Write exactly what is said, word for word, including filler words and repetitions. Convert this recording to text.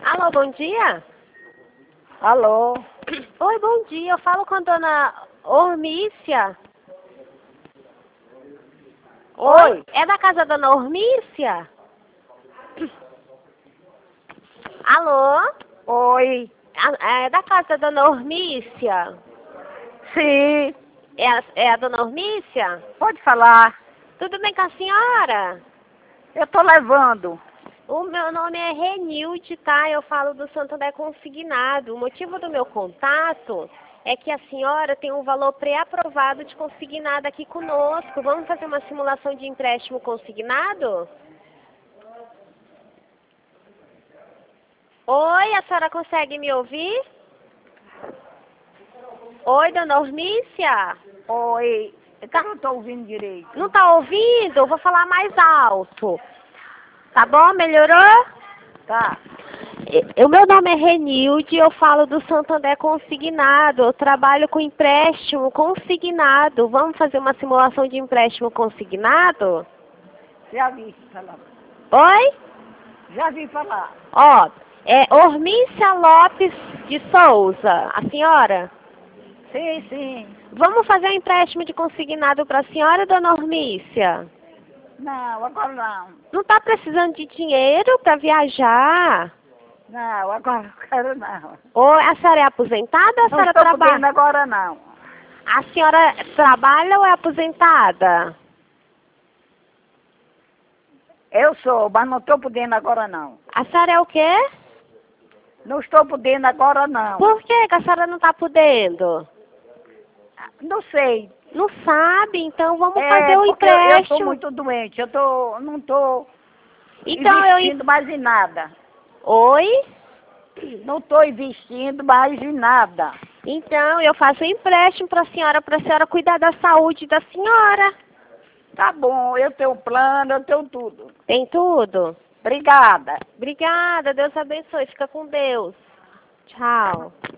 Alô, bom dia? Alô? Oi, bom dia. Eu falo com a dona Hormícia. Oi? É da casa da dona Hormícia? Alô? Oi? A- É da casa da dona Hormícia? Sim, É a, é a dona Hormícia? pode falar. Tudo bem com a senhora? Eu tô levando. O meu nome é Renilde, tá? Eu falo do Santo André Consignado. O motivo do meu contato é que a senhora tem um valor pré-aprovado de consignado aqui conosco. Vamos fazer uma simulação de empréstimo consignado? Oi, a senhora consegue me ouvir? Oi, dona Hormícia? Oi? Eu não tô ouvindo direito. Não tá ouvindo? Eu vou falar mais alto. Tá bom? Melhorou? Tá. E- O meu nome é Renilde, eu falo do Santo André Consignado. Eu trabalho com empréstimo consignado. Vamos fazer uma simulação de empréstimo consignado? Já vi falar. Oi? Já vi falar. Ó, é Hormícia Lopes de Souza, a senhora? Sim, sim. Vamos fazer um empréstimo de consignado para a senhora, dona Hormícia? Não, agora não. Não está precisando de dinheiro para viajar? Não, agora eu quero não. Ou a senhora é aposentada ou a Não senhora estou podendo trabalha? agora não. A senhora trabalha ou é aposentada? Eu sou, mas não estou podendo agora não. A senhora é o quê? Não estou podendo agora não. Por que que a senhora não está podendo? Não sei. Não sabe? Então vamos É fazer o porque eu estou empréstimo. muito doente. Eu tô, não estou Então eu... investindo mais em nada. Oi? Não estou investindo mais em nada. Então eu faço um empréstimo para a senhora, para a senhora cuidar da saúde da senhora. Tá bom, eu tenho plano, eu tenho tudo. Tem tudo? Obrigada. Obrigada, Deus abençoe. Fica com Deus. Tchau.